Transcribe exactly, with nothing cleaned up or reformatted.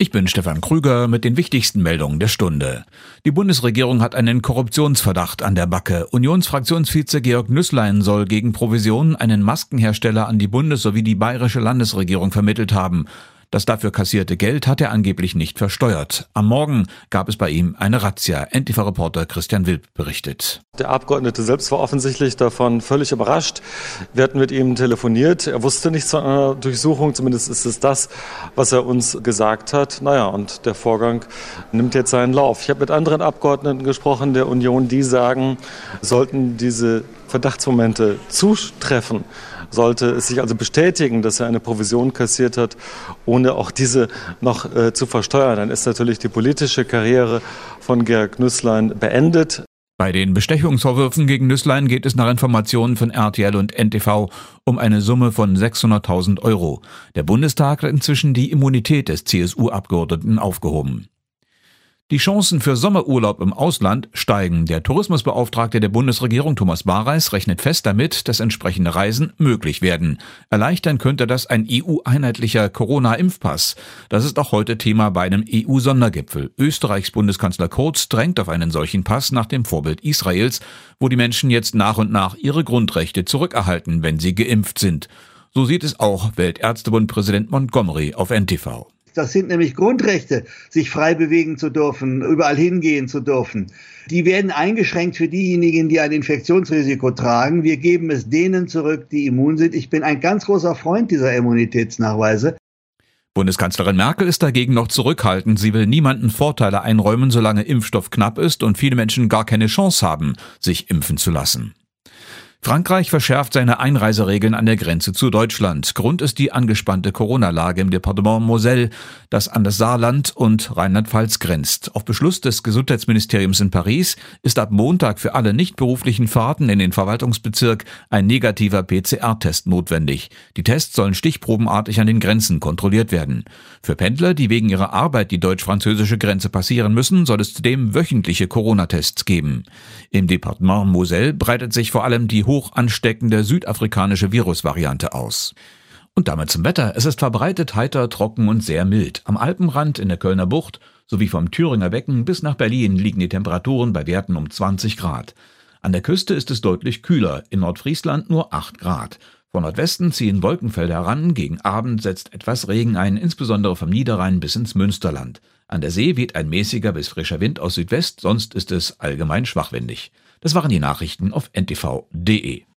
Ich bin Stefan Krüger mit den wichtigsten Meldungen der Stunde. Die Bundesregierung hat einen Korruptionsverdacht an der Backe. Unionsfraktionsvize Georg Nüßlein soll gegen Provision einen Maskenhersteller an die Bundes- sowie die bayerische Landesregierung vermittelt haben. Das dafür kassierte Geld hat er angeblich nicht versteuert. Am Morgen gab es bei ihm eine Razzia. N T V-Reporter Christian Wilp berichtet. Der Abgeordnete selbst war offensichtlich davon völlig überrascht. Wir hatten mit ihm telefoniert. Er wusste nichts von einer Durchsuchung. Zumindest ist es das, was er uns gesagt hat. Naja, und der Vorgang nimmt jetzt seinen Lauf. Ich habe mit anderen Abgeordneten gesprochen der Union, die sagen, sollten diese Verdachtsmomente zutreffen, sollte es sich also bestätigen, dass er eine Provision kassiert hat, ohne auch diese noch äh, zu versteuern, dann ist natürlich die politische Karriere von Georg Nüßlein beendet. Bei den Bestechungsvorwürfen gegen Nüßlein geht es nach Informationen von R T L und N T V um eine Summe von sechshunderttausend Euro. Der Bundestag hat inzwischen die Immunität des C S U-Abgeordneten aufgehoben. Die Chancen für Sommerurlaub im Ausland steigen. Der Tourismusbeauftragte der Bundesregierung Thomas Bareis rechnet fest damit, dass entsprechende Reisen möglich werden. Erleichtern könnte das ein E U-einheitlicher Corona-Impfpass. Das ist auch heute Thema bei einem E U-Sondergipfel. Österreichs Bundeskanzler Kurz drängt auf einen solchen Pass nach dem Vorbild Israels, wo die Menschen jetzt nach und nach ihre Grundrechte zurückerhalten, wenn sie geimpft sind. So sieht es auch Weltärztebund-Präsident Montgomery auf N T V. Das sind nämlich Grundrechte, sich frei bewegen zu dürfen, überall hingehen zu dürfen. Die werden eingeschränkt für diejenigen, die ein Infektionsrisiko tragen. Wir geben es denen zurück, die immun sind. Ich bin ein ganz großer Freund dieser Immunitätsnachweise. Bundeskanzlerin Merkel ist dagegen noch zurückhaltend. Sie will niemanden Vorteile einräumen, solange Impfstoff knapp ist und viele Menschen gar keine Chance haben, sich impfen zu lassen. Frankreich verschärft seine Einreiseregeln an der Grenze zu Deutschland. Grund ist die angespannte Corona-Lage im Departement Moselle, das an das Saarland und Rheinland-Pfalz grenzt. Auf Beschluss des Gesundheitsministeriums in Paris ist ab Montag für alle nicht beruflichen Fahrten in den Verwaltungsbezirk ein negativer P C R-Test notwendig. Die Tests sollen stichprobenartig an den Grenzen kontrolliert werden. Für Pendler, die wegen ihrer Arbeit die deutsch-französische Grenze passieren müssen, soll es zudem wöchentliche Corona-Tests geben. Im Departement Moselle breitet sich vor allem die hoch ansteckende südafrikanische Virusvariante aus. Und damit zum Wetter. Es ist verbreitet heiter, trocken und sehr mild. Am Alpenrand in der Kölner Bucht sowie vom Thüringer Becken bis nach Berlin liegen die Temperaturen bei Werten um zwanzig Grad. An der Küste ist es deutlich kühler, in Nordfriesland nur acht Grad. Von Nordwesten ziehen Wolkenfelder heran, gegen Abend setzt etwas Regen ein, insbesondere vom Niederrhein bis ins Münsterland. An der See weht ein mäßiger bis frischer Wind aus Südwest, sonst ist es allgemein schwachwindig. Das waren die Nachrichten auf N T V punkt de.